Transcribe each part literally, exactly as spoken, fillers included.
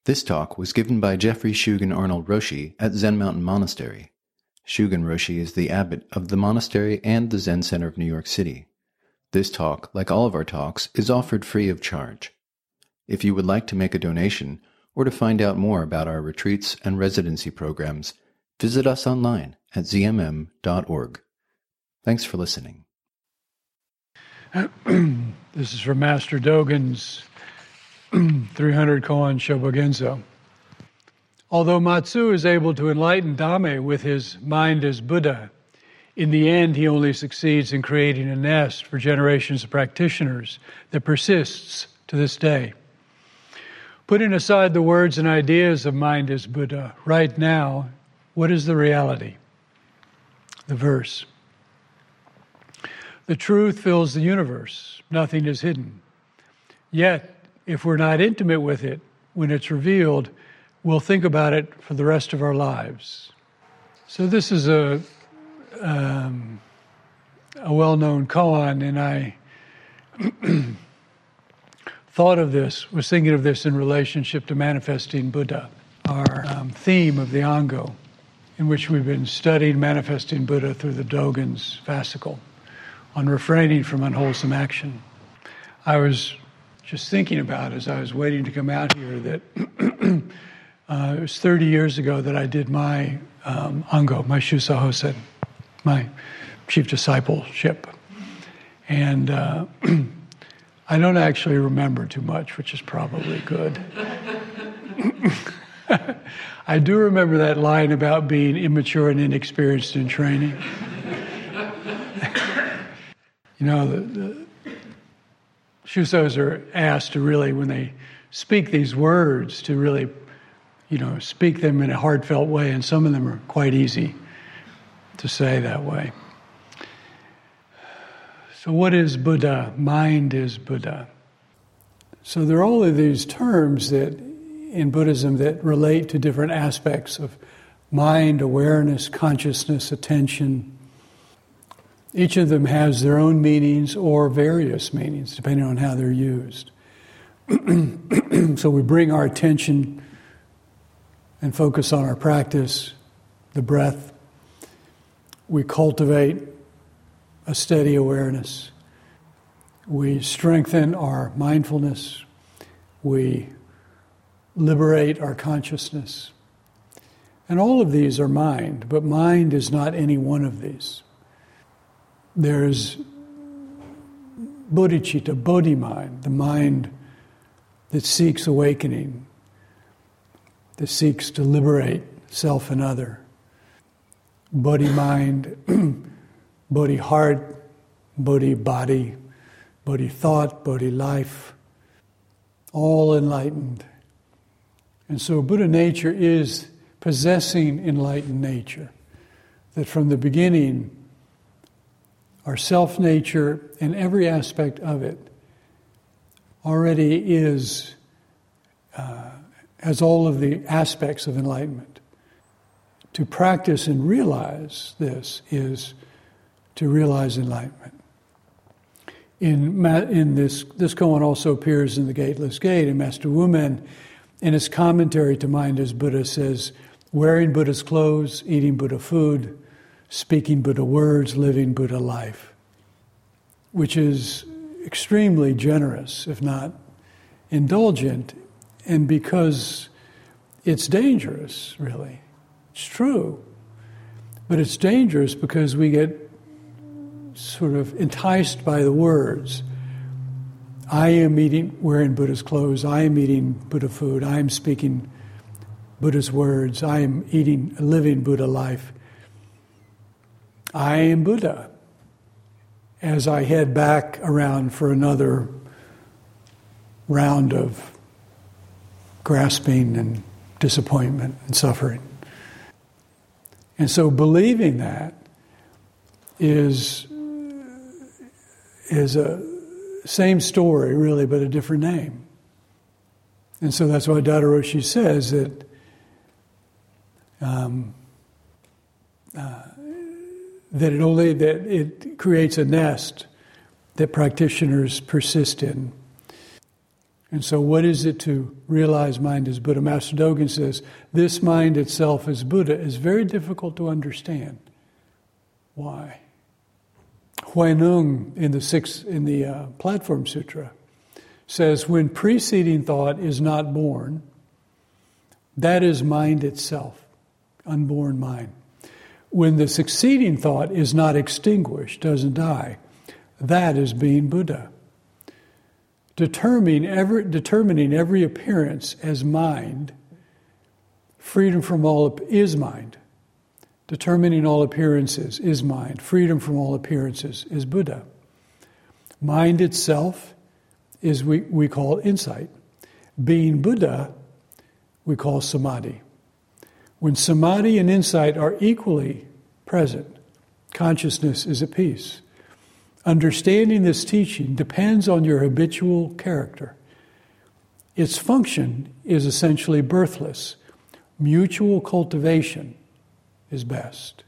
This talk was given by Jeffrey Shugen Arnold Roshi at Zen Mountain Monastery. Shugen Roshi is the abbot of the monastery and the Zen Center of New York City. This talk, like all of our talks, is offered free of charge. If you would like to make a donation or to find out more about our retreats and residency programs, visit us online at z m m dot org. Thanks for listening. This is from Master Dogen's three hundred Koan Shobogenzo. Although Matsu is able to enlighten Dame with his mind as Buddha, in the end he only succeeds in creating a nest for generations of practitioners that persists to this day. Putting aside the words and ideas of mind as Buddha, right now, what is the reality? The verse. The truth fills the universe. Nothing is hidden. Yet, if we're not intimate with it, when it's revealed, we'll think about it for the rest of our lives. So this is a um, a well-known koan, and I thought of this, was thinking of this in relationship to manifesting Buddha, our um, theme of the Ango, in which we've been studying manifesting Buddha through the Dogen's fascicle on refraining from unwholesome action. I was just thinking about as I was waiting to come out here that uh, it was thirty years ago that I did my um, Ango, my Shusa Hosen, my chief discipleship. And uh, I don't actually remember too much, which is probably good. I do remember that line about being immature and inexperienced in training. You know, the, the Shusos are asked to really, when they speak these words, to really, you know, speak them in a heartfelt way, and some of them are quite easy to say that way. So what is Buddha? Mind is Buddha. So there are all of these terms that in Buddhism that relate to different aspects of mind, awareness, consciousness, attention. Each of them has their own meanings or various meanings, depending on how they're used. So we bring our attention and focus on our practice, the breath. We cultivate a steady awareness. We strengthen our mindfulness. We liberate our consciousness. And all of these are mind, but mind is not any one of these. There's bodhicitta, bodhi mind, the mind that seeks awakening, that seeks to liberate self and other. Bodhi mind, bodhi heart, bodhi body, bodhi thought, bodhi life, all enlightened. And so Buddha nature is possessing enlightened nature, that from the beginning our self-nature and every aspect of it already is, uh, has all of the aspects of enlightenment. To practice and realize this is to realize enlightenment. In, in this, this koan also appears in the Gateless Gate, and Master Wumen, in his commentary to Mind as Buddha, says, wearing Buddha's clothes, eating Buddha food, speaking Buddha words, living Buddha life, which is extremely generous, if not indulgent, and because it's dangerous, really. It's true. But it's dangerous because we get sort of enticed by the words. I am eating, wearing Buddha's clothes, I am eating Buddha food, I am speaking Buddha's words, I am eating, living Buddha life. I am Buddha. As I head back around for another round of grasping and disappointment and suffering. And so believing that is, is a same story, really, but a different name. And so that's why Dada Roshi says that um, uh, that it only that it creates a nest that practitioners persist in. And so what is it to realize mind is Buddha? Master Dogen says, this mind itself is Buddha is very difficult to understand. Why? Huineng in the sixth, in the uh, Platform Sutra says, when preceding thought is not born, that is mind itself, unborn mind. When the succeeding thought is not extinguished, doesn't die, that is being Buddha. Determining every, determining every appearance as mind, freedom from all is mind. Determining all appearances is mind. Freedom from all appearances is Buddha. Mind itself is we, we call insight. Being Buddha, we call samadhi. When samadhi and insight are equally present, consciousness is at peace. Understanding this teaching depends on your habitual character. Its function is essentially birthless. Mutual cultivation is best.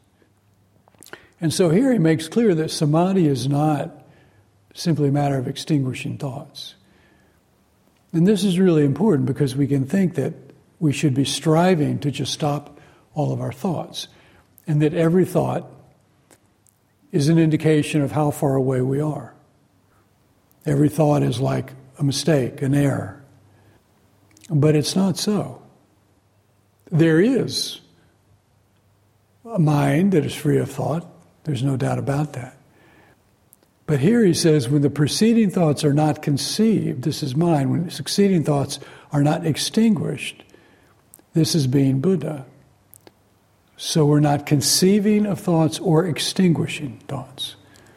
And so here he makes clear that samadhi is not simply a matter of extinguishing thoughts. And this is really important because we can think that we should be striving to just stop all of our thoughts, and that every thought is an indication of how far away we are. Every thought is like a mistake, an error. But it's not so. There is a mind that is free of thought. There's no doubt about that. But here he says, when the preceding thoughts are not conceived, this is mind. When succeeding thoughts are not extinguished, this is being Buddha. So we're not conceiving of thoughts or extinguishing thoughts.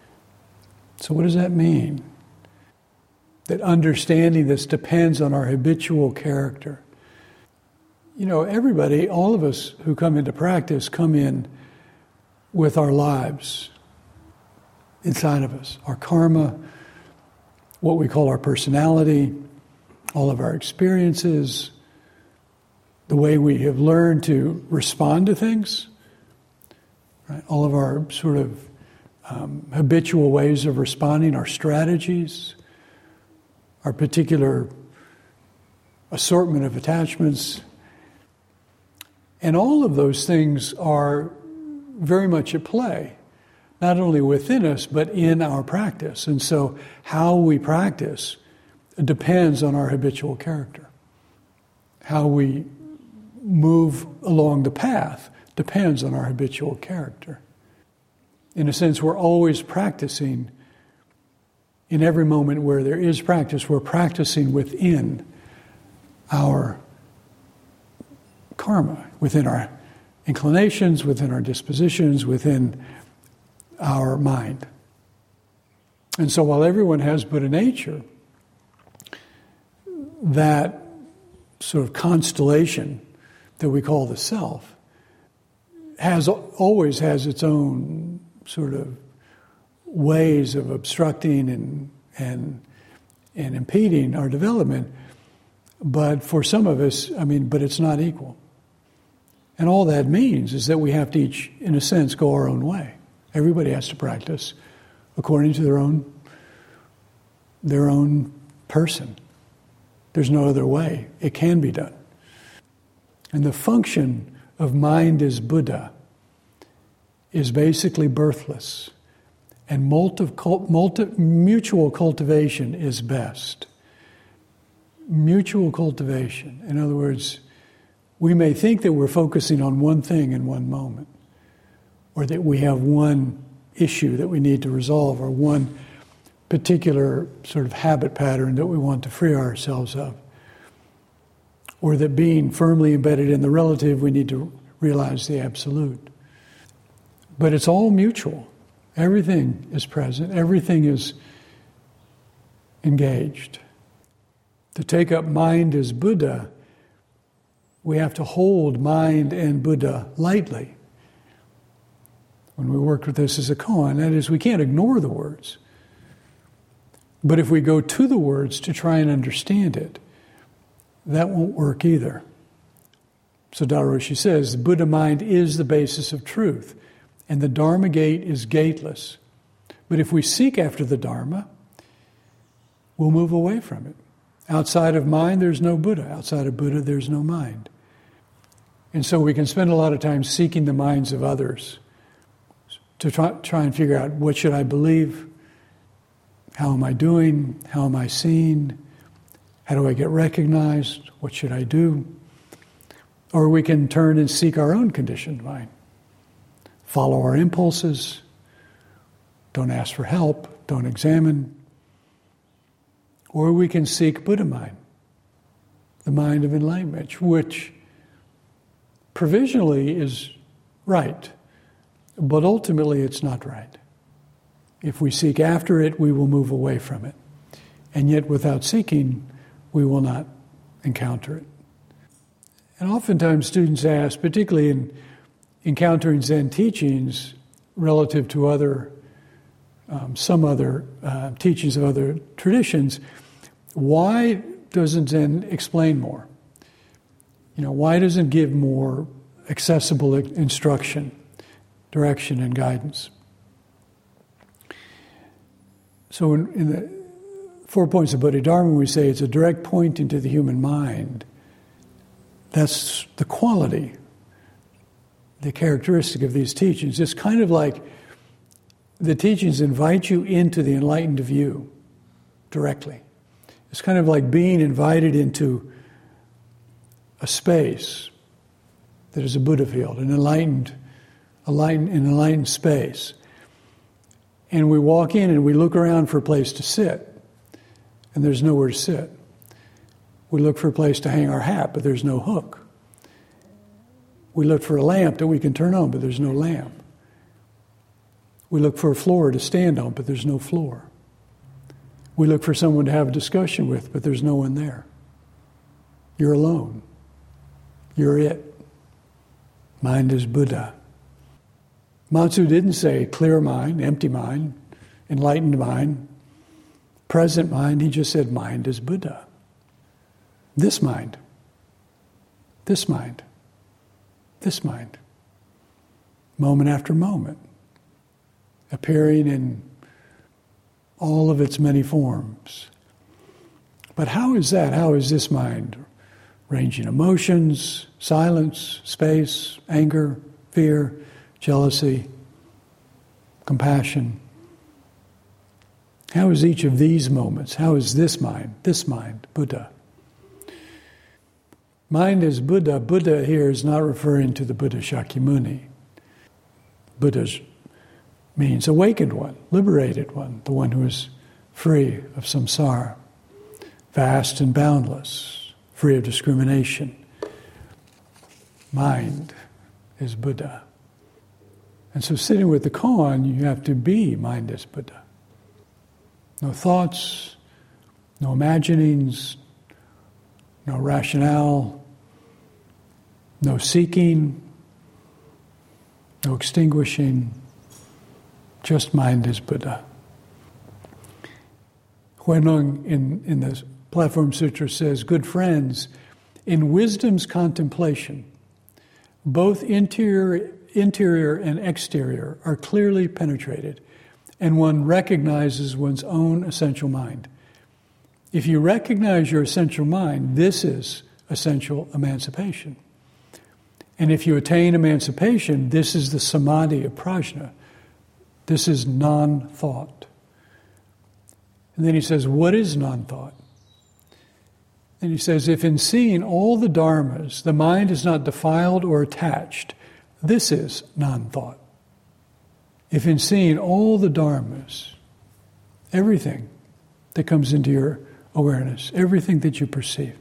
So what does that mean? That understanding this depends on our habitual character. You know, everybody, all of us who come into practice come in with our lives inside of us, our karma, what we call our personality, all of our experiences, the way we have learned to respond to things, right? All of our sort of um, habitual ways of responding, our strategies, our particular assortment of attachments. And all of those things are very much at play, not only within us, but in our practice. And so how we practice depends on our habitual character. How we move along the path depends on our habitual character. In a sense, we're always practicing. In every moment where there is practice, we're practicing within our karma, within our inclinations, within our dispositions, within our mind. And so while everyone has Buddha nature, that sort of constellation that we call the self has always has its own sort of ways of obstructing and and and impeding our development. But for some of us, I mean, but it's not equal. And all that means is that we have to each, in a sense, go our own way. Everybody has to practice according to their own their own person. There's no other way. It can be done. And the function of mind as Buddha is basically birthless. And multi, multi, mutual cultivation is best. Mutual cultivation. In other words, we may think that we're focusing on one thing in one moment, or that we have one issue that we need to resolve, or one particular sort of habit pattern that we want to free ourselves of, or that being firmly embedded in the relative, we need to realize the absolute. But it's all mutual. Everything is present. Everything is engaged. To take up mind as Buddha, we have to hold mind and Buddha lightly. When we worked with this as a koan, that is, we can't ignore the words. But if we go to the words to try and understand it, that won't work either. So Daido Roshi says, the Buddha mind is the basis of truth, and the Dharma gate is gateless. But if we seek after the Dharma, we'll move away from it. Outside of mind, there's no Buddha. Outside of Buddha, there's no mind. And so we can spend a lot of time seeking the minds of others to try, try and figure out, what should I believe? How am I doing? How am I seen? How do I get recognized? What should I do? Or we can turn and seek our own conditioned mind. Follow our impulses. Don't ask for help. Don't examine. Or we can seek Buddha mind, the mind of enlightenment, which provisionally is right, but ultimately it's not right. If we seek after it, we will move away from it. And yet without seeking, we will not encounter it. And oftentimes students ask, particularly in encountering Zen teachings relative to other, um, some other uh, teachings of other traditions, why doesn't Zen explain more? You know, why doesn't it give more accessible instruction, direction, and guidance? So in, in the Four Points of Bodhidharma, we say it's a direct point into the human mind. That's the quality, the characteristic of these teachings. It's kind of like the teachings invite you into the enlightened view directly. It's kind of like being invited into a space that is a Buddha field, an enlightened, enlightened, an enlightened space. And we walk in and we look around for a place to sit, and there's nowhere to sit. We look for a place to hang our hat, but there's no hook. We look for a lamp that we can turn on, but there's no lamp. We look for a floor to stand on, but there's no floor. We look for someone to have a discussion with, but there's no one there. You're alone. You're it. Mind is Buddha. Matsu didn't say clear mind, empty mind, enlightened mind, present mind. He just said mind is Buddha. This mind. This mind. This mind. Moment after moment. Appearing in all of its many forms. But how is that? How is this mind? Ranging emotions, silence, space, anger, fear, jealousy, compassion. How is each of these moments? How is this mind, this mind, Buddha? Mind is Buddha. Buddha here is not referring to the Buddha Shakyamuni. Buddha means awakened one, liberated one, the one who is free of samsara, vast and boundless, free of discrimination. Mind is Buddha. And so sitting with the koan, you have to be mind is Buddha. No thoughts, no imaginings, no rationale, no seeking, no extinguishing, just mind is Buddha. Huineng in, in the Platform Sutra says, good friends, in wisdom's contemplation, both interior, interior and exterior are clearly penetrated, and one recognizes one's own essential mind. If you recognize your essential mind, this is essential emancipation. And if you attain emancipation, this is the samadhi of prajna. This is non-thought. And then he says, what is non-thought? And he says, if in seeing all the dharmas, the mind is not defiled or attached, this is non-thought. If in seeing all the dharmas, everything that comes into your awareness, everything that you perceive,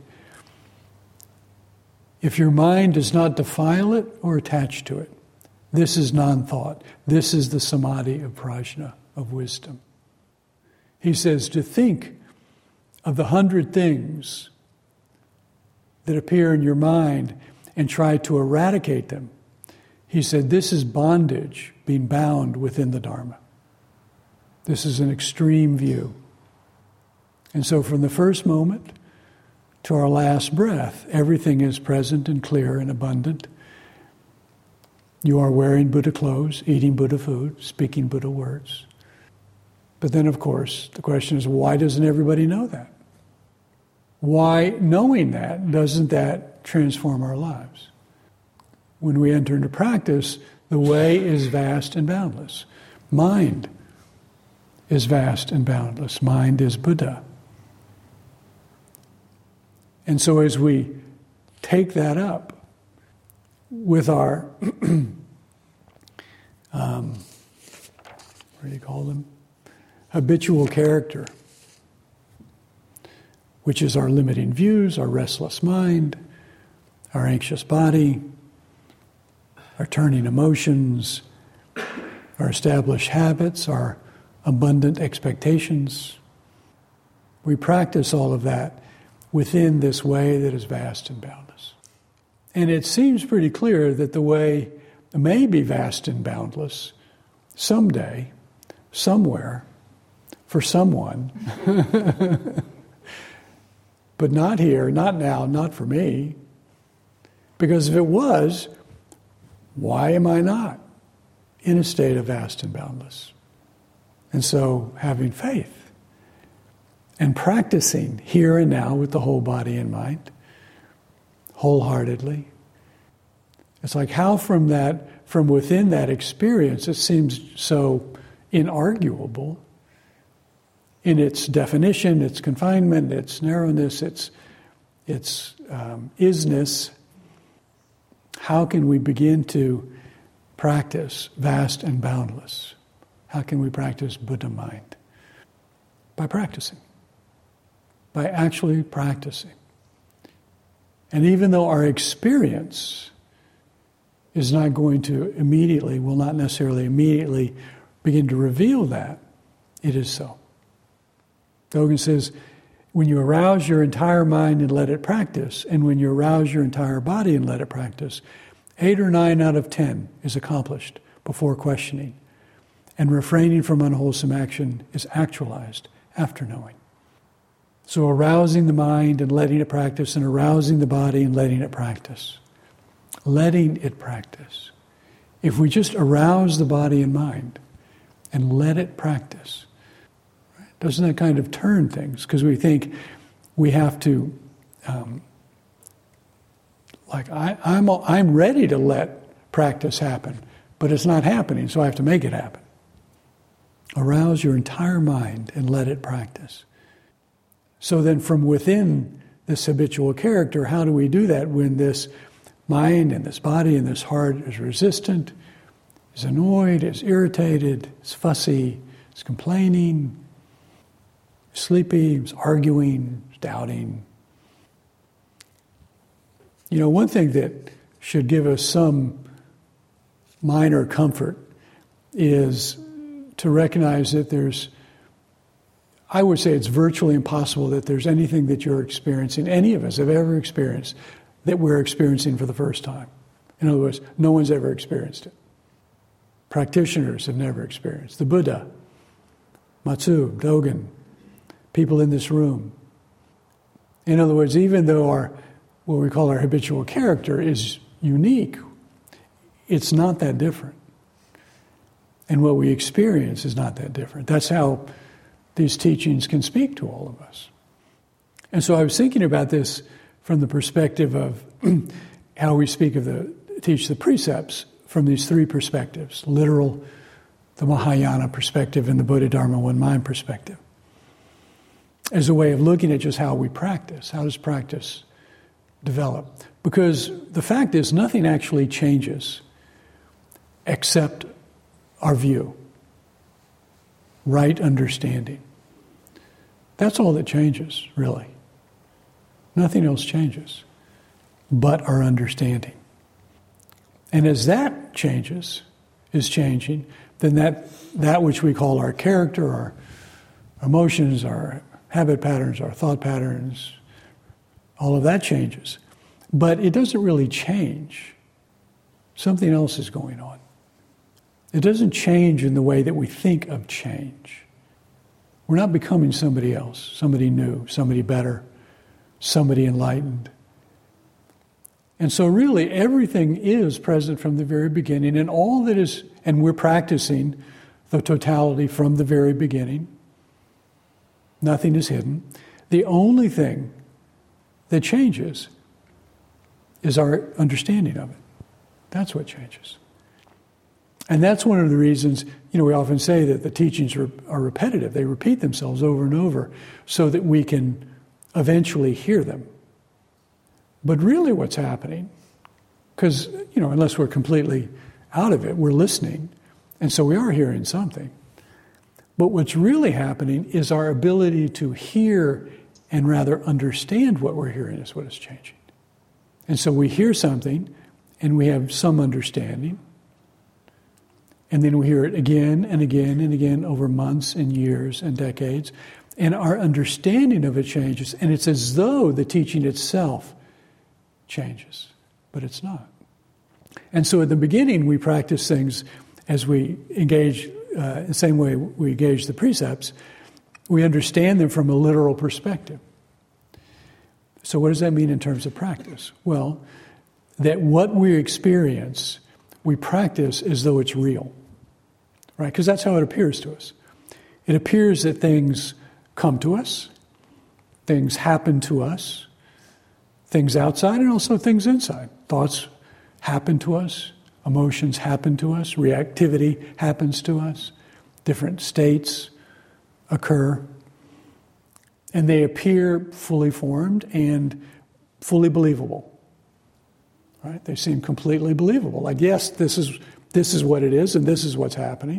if your mind does not defile it or attach to it, this is non-thought. This is the samadhi of prajna, of wisdom. He says to think of the hundred things that appear in your mind and try to eradicate them. He said this is bondage, being bound within the Dharma. This is an extreme view. And so from the first moment to our last breath, everything is present and clear and abundant. You are wearing Buddha clothes, eating Buddha food, speaking Buddha words. But then, of course, the question is, why doesn't everybody know that? Why, knowing that, doesn't that transform our lives? When we enter into practice, the way is vast and boundless. Mind is vast and boundless. Mind is Buddha. And so as we take that up with our, um, what do you call them? Habitual character, which is our limiting views, our restless mind, our anxious body, our turning emotions, our established habits, our abundant expectations. We practice all of that within this way that is vast and boundless. And it seems pretty clear that the way may be vast and boundless someday, somewhere, for someone, but not here, not now, not for me. Because if it was, why am I not in a state of vast and boundless? And so having faith and practicing here and now with the whole body and mind, wholeheartedly. It's like how from that, from within that experience, it seems so inarguable in its definition, its confinement, its narrowness, its, its um, isness. How can we begin to practice vast and boundless? How can we practice Buddha mind? By practicing. By actually practicing. And even though our experience is not going to immediately, will not necessarily immediately begin to reveal that, it is so. Dogen says, when you arouse your entire mind and let it practice, and when you arouse your entire body and let it practice, eight or nine out of ten is accomplished before questioning. And refraining from unwholesome action is actualized after knowing. So arousing the mind and letting it practice, and arousing the body and letting it practice. Letting it practice. If we just arouse the body and mind and let it practice, right, doesn't that kind of turn things? Because we think we have to, um, like I, I'm, I'm ready to let practice happen, but it's not happening, so I have to make it happen. Arouse your entire mind and let it practice. So then from within this habitual character, how do we do that when this mind and this body and this heart is resistant, is annoyed, is irritated, is fussy, is complaining, is sleepy, is arguing, is doubting? You know, one thing that should give us some minor comfort is to recognize that there's, I would say it's virtually impossible that there's anything that you're experiencing, any of us have ever experienced, that we're experiencing for the first time. In other words, no one's ever experienced it. Practitioners have never experienced. The Buddha, Matsu, Dogen, people in this room. In other words, even though our, what we call our habitual character is unique, it's not that different. And what we experience is not that different. That's how these teachings can speak to all of us. And so I was thinking about this from the perspective of how we speak of the, teach the precepts from these three perspectives: literal, the Mahayana perspective, and the Buddha Dharma One Mind perspective. As a way of looking at just how we practice. How does practice develop? Because the fact is, nothing actually changes except our view, right understanding. That's all that changes, really. Nothing else changes but our understanding. And as that changes, is changing, then that, that which we call our character, our emotions, our habit patterns, our thought patterns, all of that changes. But it doesn't really change. Something else is going on. It doesn't change in the way that we think of change. We're not becoming somebody else, somebody new, somebody better, somebody enlightened. And so really everything is present from the very beginning, and all that is, and we're practicing the totality from the very beginning. Nothing is hidden. The only thing that changes is our understanding of it. That's what changes. And that's one of the reasons, you know, we often say that the teachings are, are repetitive. They repeat themselves over and over so that we can eventually hear them. But really what's happening, because, you know, unless we're completely out of it, we're listening, and so we are hearing something. But what's really happening is our ability to hear and rather understand what we're hearing is what is changing. And so we hear something, and we have some understanding, and then we hear it again and again and again over months and years and decades, and our understanding of it changes, and it's as though the teaching itself changes, but it's not. And so at the beginning, we practice things as we engage, uh, the same way we engage the precepts, we understand them from a literal perspective. So what does that mean in terms of practice? Well, that what we experience, we practice as though it's real, right? Because that's how it appears to us. It appears that things come to us, things happen to us, things outside and also things inside. Thoughts happen to us, emotions happen to us, reactivity happens to us, different states occur. And they appear fully formed and fully believable, right? They seem completely believable. Like, yes, this is this is what it is, and this is what's happening.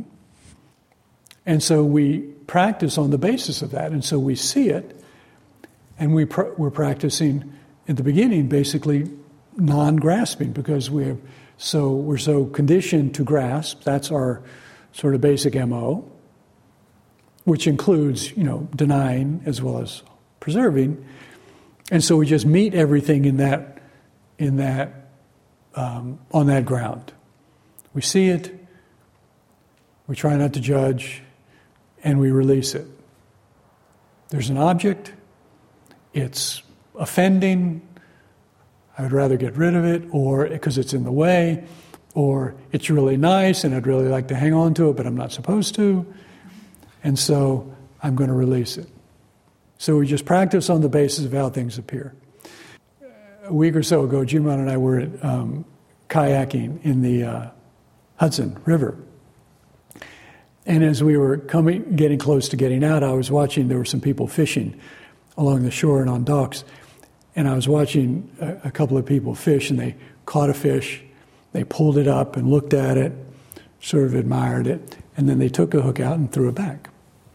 And so we practice on the basis of that, and so we see it, and we pr- we're practicing at the beginning basically non-grasping because we have so we're so conditioned to grasp. That's our sort of basic M O. Which includes, you know, denying as well as preserving. And so we just meet everything in that, in that, um, on that ground. We see it, we try not to judge, and we release it. There's an object, it's offending, I would rather get rid of it, or because it's in the way, or it's really nice and I'd really like to hang on to it, but I'm not supposed to. And so I'm going to release it. So we just practice on the basis of how things appear. A week or so ago, Jimron and I were at, um, kayaking in the uh, Hudson River. And as we were coming, getting close to getting out, I was watching, there were some people fishing along the shore and on docks. And I was watching a, a couple of people fish, and they caught a fish. They pulled it up and looked at it, sort of admired it, and then they took a hook out and threw it back.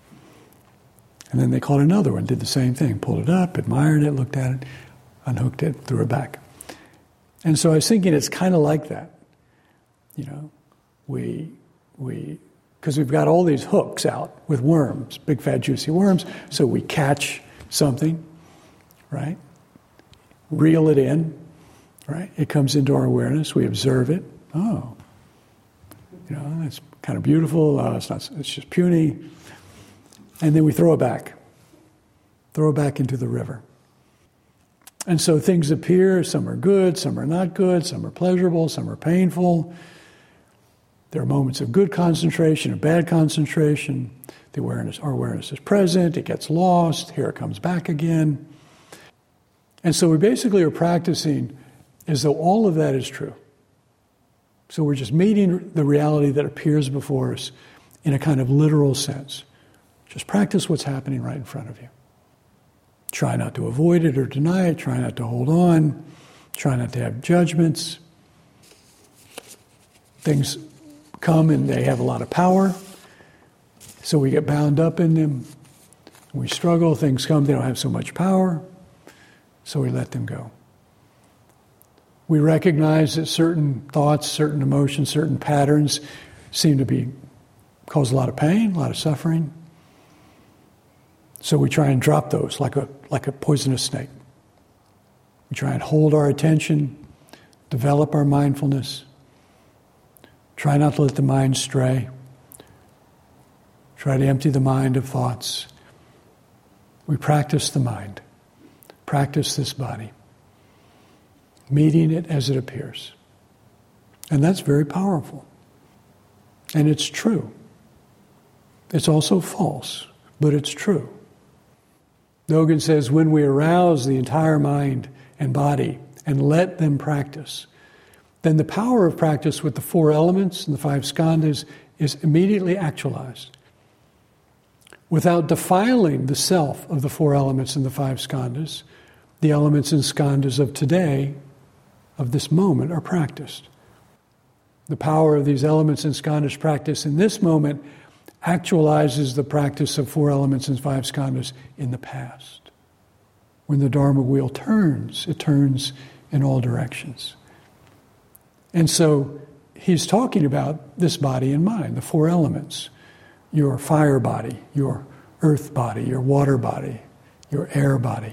And then they caught another one, did the same thing, pulled it up, admired it, looked at it, unhooked it, threw it back. And so I was thinking it's kind of like that. You know, we, we, because we've got all these hooks out with worms, big fat juicy worms, so we catch something, right? Reel it in, right? It comes into our awareness, we observe it. Oh, you know, that's kind of beautiful, uh, it's not, it's just puny. And then we throw it back. Throw it back into the river. And so things appear, some are good, some are not good, some are pleasurable, some are painful. There are moments of good concentration, of bad concentration. The awareness, our awareness is present, it gets lost, here it comes back again. And so we basically are practicing as though all of that is true. So we're just meeting the reality that appears before us in a kind of literal sense. Just practice what's happening right in front of you. Try not to avoid it or deny it. Try not to hold on. Try not to have judgments. Things come and they have a lot of power, so we get bound up in them. We struggle. Things come, they don't have so much power, so we let them go. We recognize that certain thoughts, certain emotions, certain patterns seem to be cause a lot of pain, a lot of suffering. So we try and drop those like a like a poisonous snake. We try and hold our attention, develop our mindfulness, try not to let the mind stray, try to empty the mind of thoughts. We practice the mind, practice this body, meeting it as it appears. And that's very powerful. And it's true. It's also false, but it's true. Dogen says, when we arouse the entire mind and body and let them practice, then the power of practice with the four elements and the five skandhas is immediately actualized. Without defiling the self of the four elements and the five skandhas, the elements and skandhas of today, of this moment, are practiced. The power of these elements and skandhas practiced in this moment actualizes the practice of four elements and five skandhas in the past. When the Dharma wheel turns, it turns in all directions. And so he's talking about this body and mind, the four elements. Your fire body, your earth body, your water body, your air body,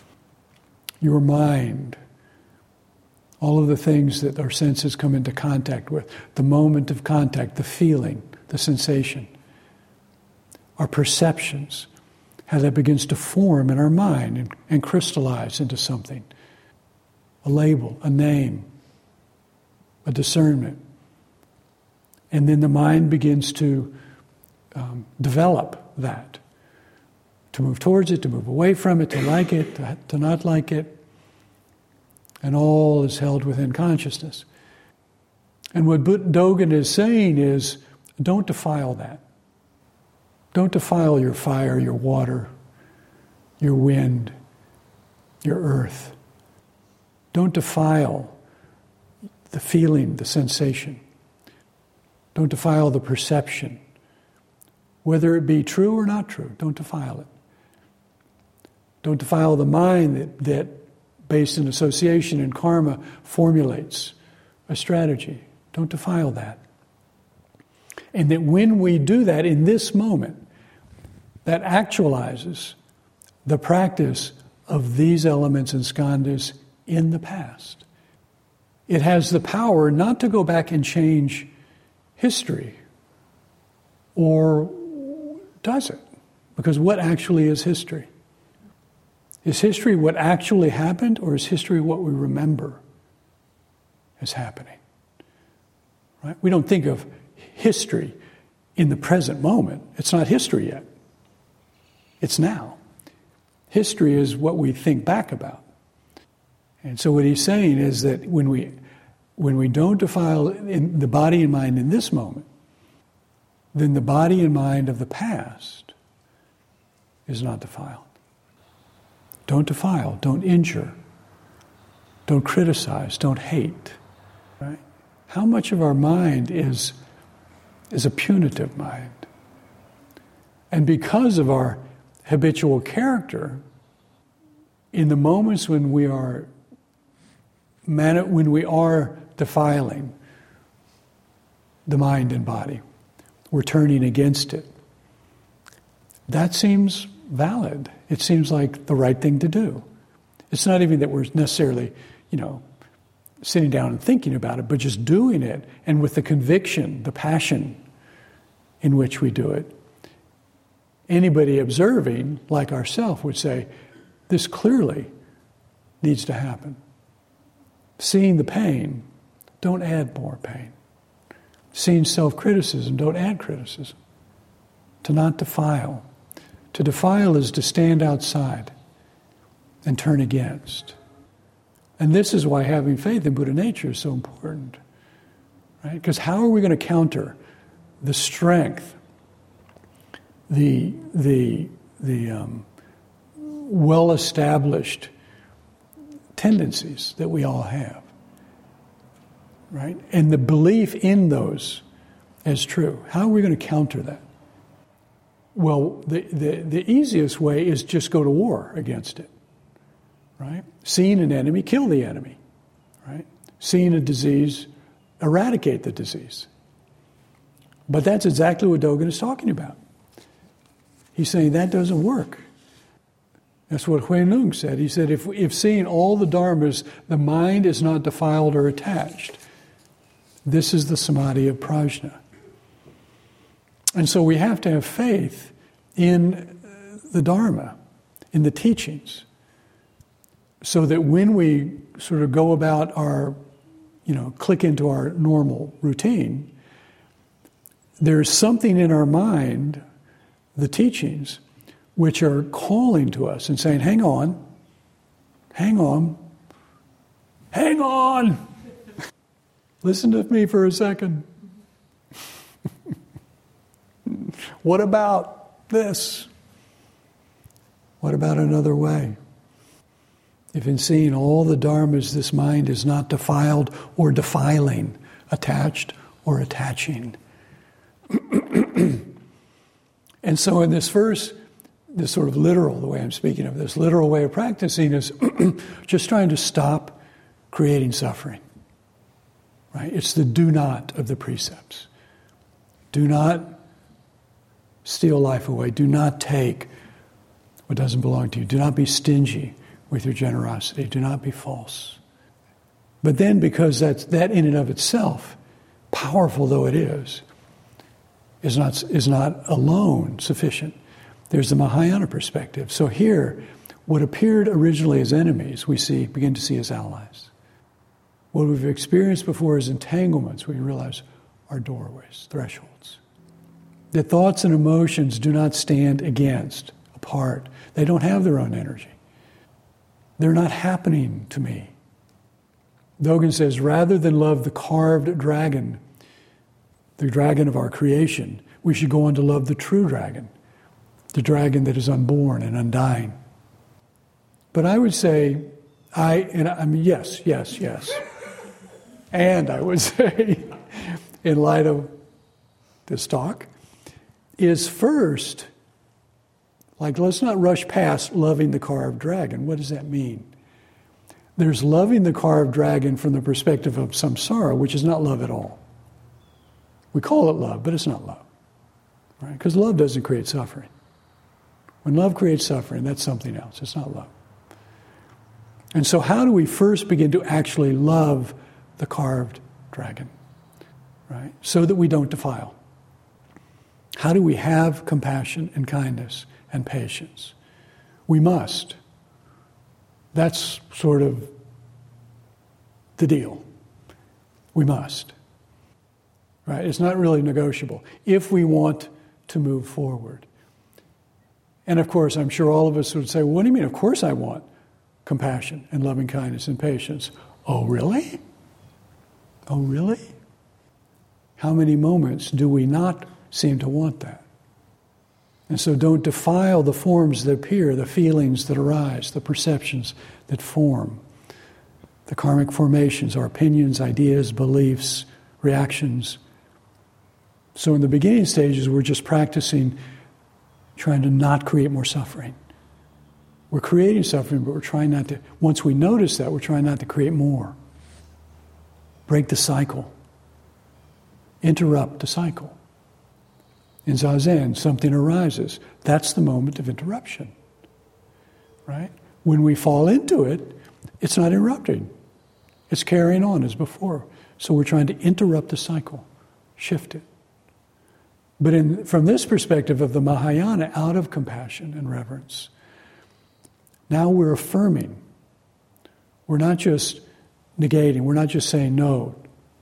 your mind, all of the things that our senses come into contact with, the moment of contact, the feeling, the sensation, our perceptions, how that begins to form in our mind and, and crystallize into something, a label, a name, a discernment. And then the mind begins to um, develop that, to move towards it, to move away from it, to like it, to, to not like it. And all is held within consciousness. And what Dogen is saying is, don't defile that. Don't defile your fire, your water, your wind, your earth. Don't defile the feeling, the sensation. Don't defile the perception. Whether it be true or not true, don't defile it. Don't defile the mind that, that based in association and karma, formulates a strategy. Don't defile that. And that when we do that in this moment, that actualizes the practice of these elements and skandhas in the past. It has the power not to go back and change history, or does it? Because what actually is history? Is history what actually happened, or is history what we remember as happening? Right? We don't think of history in the present moment. It's not history yet. It's now. History is what we think back about. And so what he's saying is that when we when we don't defile in the body and mind in this moment, then the body and mind of the past is not defiled. Don't defile, don't injure, don't criticize, don't hate. Right? How much of our mind is, is a punitive mind? And because of our habitual character, in the moments when we are when we are defiling the mind and body, we're turning against it. That seems valid. It seems like the right thing to do. It's not even that we're necessarily, you know, sitting down and thinking about it, but just doing it, and with the conviction, the passion in which we do it. Anybody observing, like ourselves, would say, this clearly needs to happen. Seeing the pain, don't add more pain. Seeing self-criticism, don't add criticism. To not defile. To defile is to stand outside and turn against. And this is why having faith in Buddha nature is so important. Right? Because how are we going to counter the strength, the, the, the um, well-established tendencies that we all have? Right? And the belief in those as true. How are we going to counter that? Well, the, the, the easiest way is just go to war against it. Right? Seeing an enemy, kill the enemy. Right? Seeing a disease, eradicate the disease. But that's exactly what Dogen is talking about. He's saying that doesn't work. That's what Huan Lung said. He said, if, if seeing all the dharmas, the mind is not defiled or attached, this is the samadhi of prajna. And so we have to have faith in the Dharma, in the teachings, so that when we sort of go about our, you know, click into our normal routine, there's something in our mind, the teachings, which are calling to us and saying, hang on, hang on, hang on. Listen to me for a second. What about this? What about another way? If in seeing all the dharmas, this mind is not defiled or defiling, attached or attaching. And so in this first, this sort of literal, the way I'm speaking of, this literal way of practicing is just trying to stop creating suffering. Right? It's the do not of the precepts. Do not steal life away. Do not take what doesn't belong to you. Do not be stingy with your generosity. Do not be false. But then, because that's, that in and of itself, powerful though it is, is not, is not alone sufficient. There's the Mahayana perspective. So here, what appeared originally as enemies, we see begin to see as allies. What we've experienced before as entanglements, we realize are doorways, thresholds. That thoughts and emotions do not stand against, apart. They don't have their own energy. They're not happening to me. Dogen says, rather than love the carved dragon, the dragon of our creation, we should go on to love the true dragon, the dragon that is unborn and undying. But I would say, I, and I mean, yes, yes, yes. And I would say, in light of this talk, is first, like, let's not rush past loving the carved dragon. What does that mean? There's loving the carved dragon from the perspective of samsara, which is not love at all. We call it love, but it's not love. Right? Because love doesn't create suffering. When love creates suffering, that's something else. It's not love. And so how do we first begin to actually love the carved dragon? Right? So that we don't defile. How do we have compassion and kindness and patience? We must. That's sort of the deal. We must. Right? It's not really negotiable if we want to move forward. And of course, I'm sure all of us would say, well, what do you mean? Of course I want compassion and loving kindness and patience. Oh, really? Oh, really? How many moments do we not seem to want that? And so don't defile the forms that appear, the feelings that arise, the perceptions that form, the karmic formations, our opinions, ideas, beliefs, reactions. So in the beginning stages, we're just practicing trying to not create more suffering. We're creating suffering, but we're trying not to, once we notice that, we're trying not to create more. Break the cycle. Interrupt the cycle. In Zazen, something arises. That's the moment of interruption. Right? When we fall into it, it's not interrupting. It's carrying on as before. So we're trying to interrupt the cycle, shift it. But in, from this perspective of the Mahayana, out of compassion and reverence, now we're affirming. We're not just negating. We're not just saying no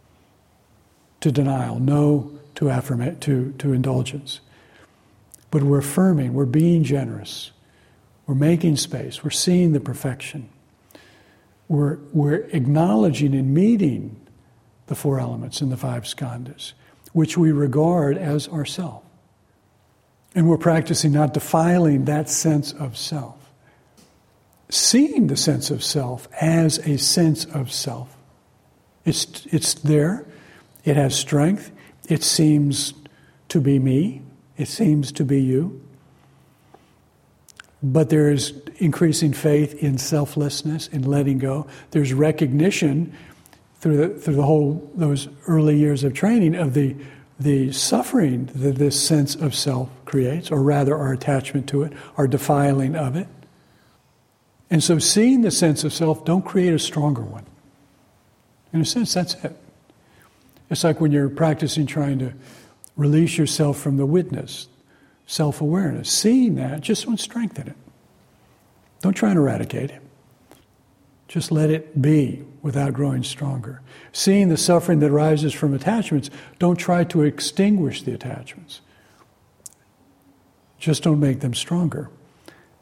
to denial, no to affirmate, to, to indulgence. But we're affirming, we're being generous. We're making space. We're seeing the perfection. We're, we're acknowledging and meeting the four elements in the five skandhas, which we regard as ourself. And we're practicing not defiling that sense of self. Seeing the sense of self as a sense of self. It's, it's there. It has strength. It seems to be me. It seems to be you. But there is increasing faith in selflessness, in letting go. There's recognition through the, through the whole, those early years of training of the, the suffering that this sense of self creates, or rather our attachment to it, our defiling of it. And so seeing the sense of self, don't create a stronger one. In a sense, that's it. It's like when you're practicing trying to release yourself from the witness, self-awareness. Seeing that just won't strengthen it. Don't try and eradicate it. Just let it be without growing stronger. Seeing the suffering that arises from attachments, don't try to extinguish the attachments. Just don't make them stronger.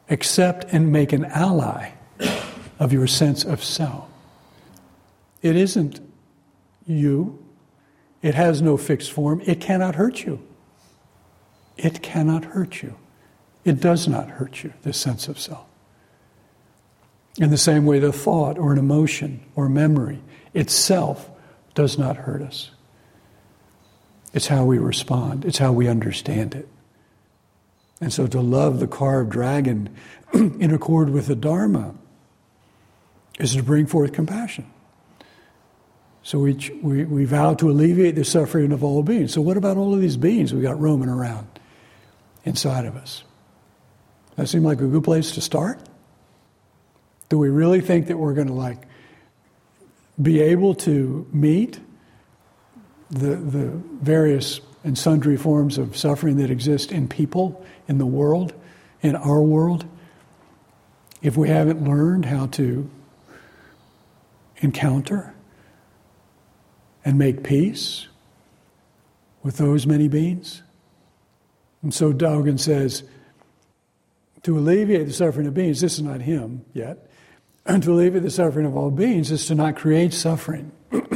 accept and make an ally of your sense of self. It isn't you. It has no fixed form. It cannot hurt you. It cannot hurt you. It does not hurt you, this sense of self. In the same way, the thought or an emotion or memory itself does not hurt us. It's how we respond. It's how we understand it. And so to love the carved dragon in accord with the Dharma is to bring forth compassion. So we, we, we vow to alleviate the suffering of all beings. So what about all of these beings we got roaming around inside of us? That seem like a good place to start? Do we really think that we're going to like be able to meet the the various and sundry forms of suffering that exist in people, in the world, in our world, if we haven't learned how to encounter and make peace with those many beings? And so Dogen says, to alleviate the suffering of beings, this is not him yet, and to alleviate the suffering of all beings is to not create suffering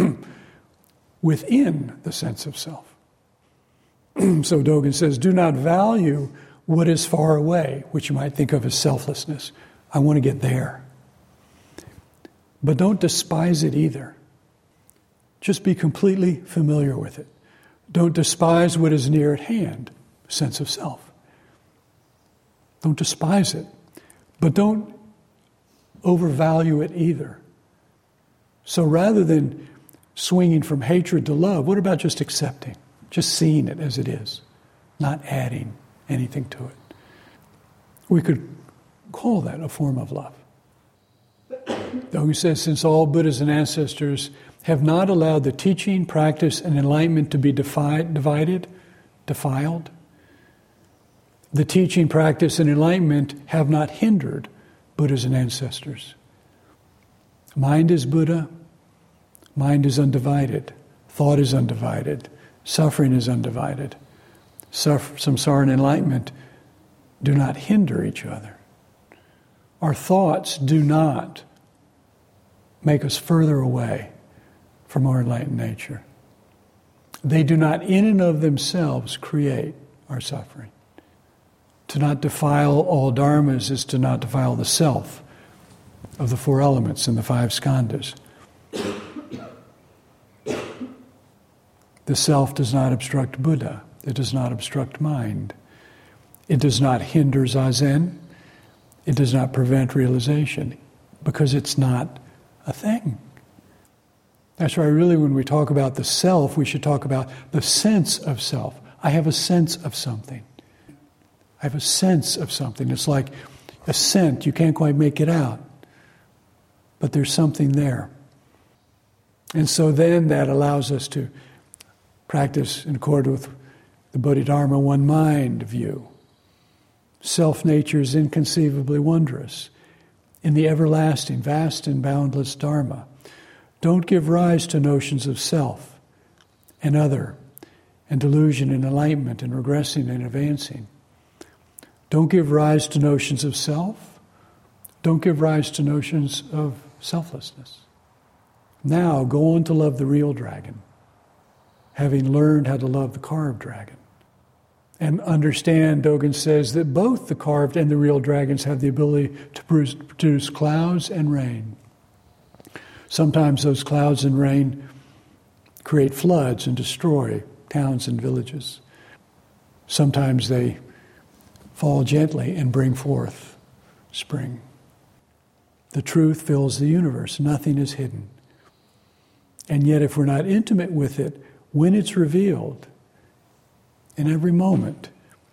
within the sense of self. So Dogen says, do not value what is far away, which you might think of as selflessness. I want to get there. But don't despise it either. Just be completely familiar with it. Don't despise what is near at hand, sense of self. Don't despise it. But don't overvalue it either. So rather than swinging from hatred to love, what about just accepting? Just seeing it as it is, not adding anything to it. We could call that a form of love. Dogen says, since all Buddhas and ancestors have not allowed the teaching, practice, and enlightenment to be defied, divided, defiled, the teaching, practice, and enlightenment have not hindered Buddhas and ancestors. Mind is Buddha. Mind is undivided. Thought is undivided. Suffering is undivided. Suffer, samsara and enlightenment do not hinder each other. Our thoughts do not make us further away from our enlightened nature. They do not in and of themselves create our suffering. To not defile all dharmas is to not defile the self of the four elements and the five skandhas. The self does not obstruct Buddha. It does not obstruct mind. It does not hinder zazen. It does not prevent realization because it's not a thing. That's why really when we talk about the self, we should talk about the sense of self. I have a sense of something. I have a sense of something. It's like a scent. You can't quite make it out. But there's something there. And so then that allows us to practice in accord with the Bodhidharma one mind view. Self-nature is inconceivably wondrous in the everlasting, vast and boundless Dharma. Don't give rise to notions of self and other and delusion and enlightenment and regressing and advancing. Don't give rise to notions of self. Don't give rise to notions of selflessness. Now go on to love the real dragon, having learned how to love the carved dragon. And understand, Dogen says, that both the carved and the real dragons have the ability to produce clouds and rain. Sometimes those clouds and rain create floods and destroy towns and villages. Sometimes they fall gently and bring forth spring. The truth fills the universe. Nothing is hidden. And yet if we're not intimate with it, when it's revealed, in every moment,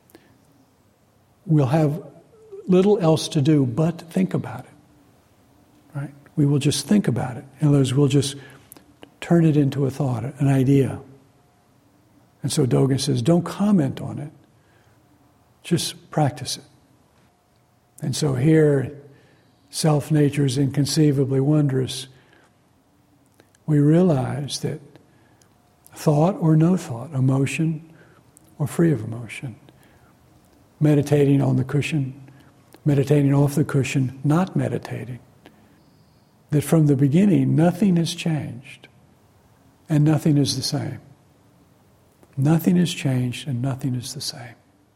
we'll have little else to do but think about it. Right? We will just think about it. In other words, we'll just turn it into a thought, an idea. And so Dogen says, don't comment on it. Just practice it. And so here, self-nature is inconceivably wondrous. We realize that thought or no thought, emotion or free of emotion, meditating on the cushion, meditating off the cushion, not meditating. That from the beginning, nothing has changed and nothing is the same. Nothing has changed and nothing is the same.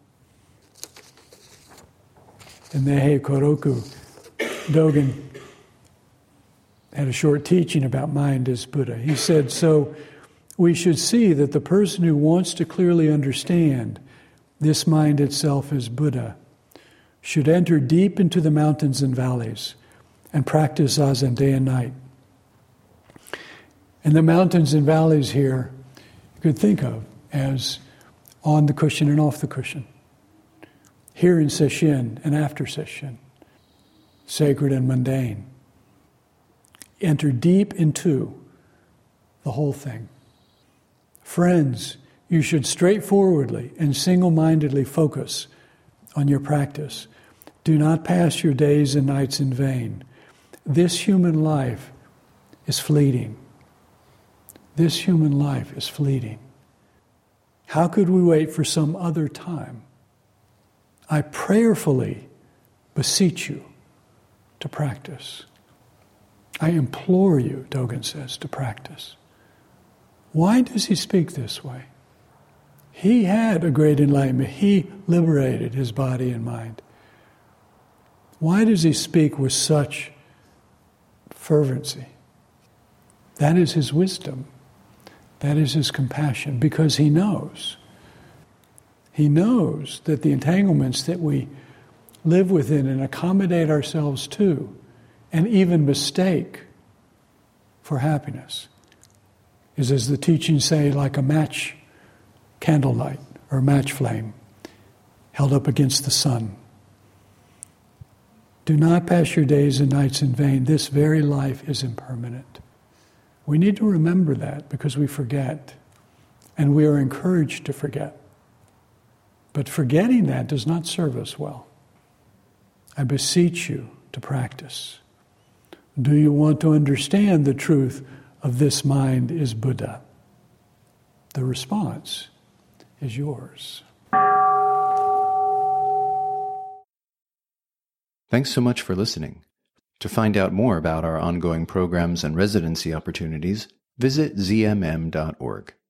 In Nehe Koroku, Dogen had a short teaching about mind as Buddha. He said, so we should see that the person who wants to clearly understand this mind itself as Buddha should enter deep into the mountains and valleys and practice Zazen day and night. And the mountains and valleys here you could think of as on the cushion and off the cushion. Here in Sesshin and after Sesshin. Sacred and mundane. Enter deep into the whole thing. Friends, you should straightforwardly and single-mindedly focus on your practice. Do not pass your days and nights in vain. This human life is fleeting. This human life is fleeting. How could we wait for some other time? I prayerfully beseech you to practice. I implore you, Dogen says, to practice. Why does he speak this way? He had a great enlightenment. He liberated his body and mind. Why does he speak with such fervency? That is his wisdom. That is his compassion, because he knows. He knows that the entanglements that we live within and accommodate ourselves to, and even mistake for happiness, is, as the teachings say, like a match candlelight or a match flame held up against the sun. Do not pass your days and nights in vain. This very life is impermanent. We need to remember that because we forget, and we are encouraged to forget. But forgetting that does not serve us well. I beseech you to practice. Do you want to understand the truth of this mind is Buddha? The response is yours. Thanks so much for listening. To find out more about our ongoing programs and residency opportunities, visit z m m dot org.